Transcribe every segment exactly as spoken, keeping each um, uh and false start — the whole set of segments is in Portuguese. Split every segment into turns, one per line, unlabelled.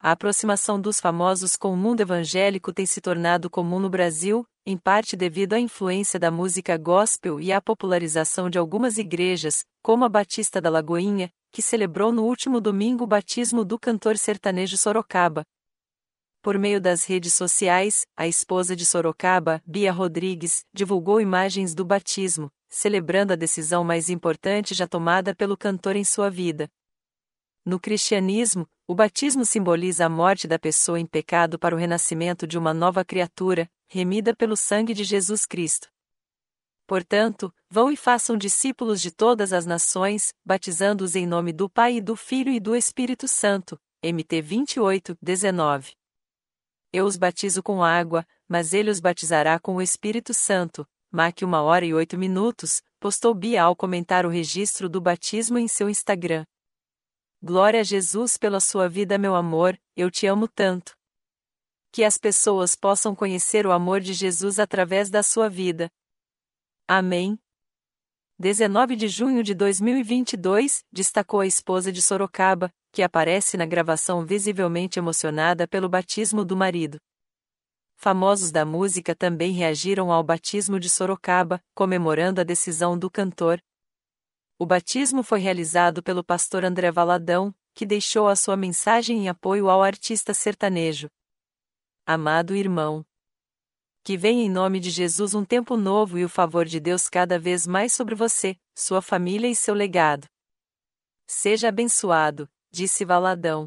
A aproximação dos famosos com o mundo evangélico tem se tornado comum no Brasil, em parte devido à influência da música gospel e à popularização de algumas igrejas, como a Batista da Lagoinha, que celebrou no último domingo o batismo do cantor sertanejo Sorocaba. Por meio das redes sociais, a esposa de Sorocaba, Bia Rodrigues, divulgou imagens do batismo, celebrando a decisão mais importante já tomada pelo cantor em sua vida. No cristianismo, o batismo simboliza a morte da pessoa em pecado para o renascimento de uma nova criatura, remida pelo sangue de Jesus Cristo. Portanto, vão e façam discípulos de todas as nações, batizando-os em nome do Pai e do Filho e do Espírito Santo. M T vinte e oito, dezenove. Eu os batizo com água, mas ele os batizará com o Espírito Santo. Mac uma hora e oito minutos, postou Bia ao comentar o registro do batismo em seu Instagram. Glória a Jesus pela sua vida, meu amor, eu te amo tanto. Que as pessoas possam conhecer o amor de Jesus através da sua vida. Amém. dezenove de junho de dois mil e vinte e dois, destacou a esposa de Sorocaba, que aparece na gravação visivelmente emocionada pelo batismo do marido. Famosos da música também reagiram ao batismo de Sorocaba, comemorando a decisão do cantor. O batismo foi realizado pelo pastor André Valadão, que deixou a sua mensagem em apoio ao artista sertanejo. Amado irmão, que venha em nome de Jesus um tempo novo e o favor de Deus cada vez mais sobre você, sua família e seu legado. Seja abençoado, disse Valadão.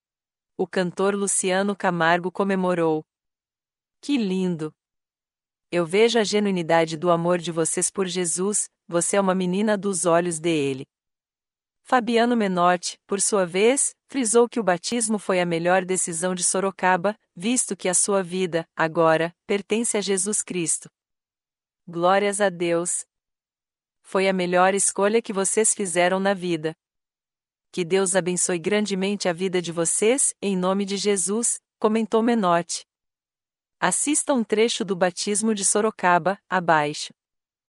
O cantor Luciano Camargo comemorou. Que lindo! Eu vejo a genuinidade do amor de vocês por Jesus, você é uma menina dos olhos dele. Fabiano Menotti, por sua vez, frisou que o batismo foi a melhor decisão de Sorocaba, visto que a sua vida, agora, pertence a Jesus Cristo. Glórias a Deus! Foi a melhor escolha que vocês fizeram na vida. Que Deus abençoe grandemente a vida de vocês, em nome de Jesus, comentou Menotti. Assista um trecho do batismo de Sorocaba, abaixo.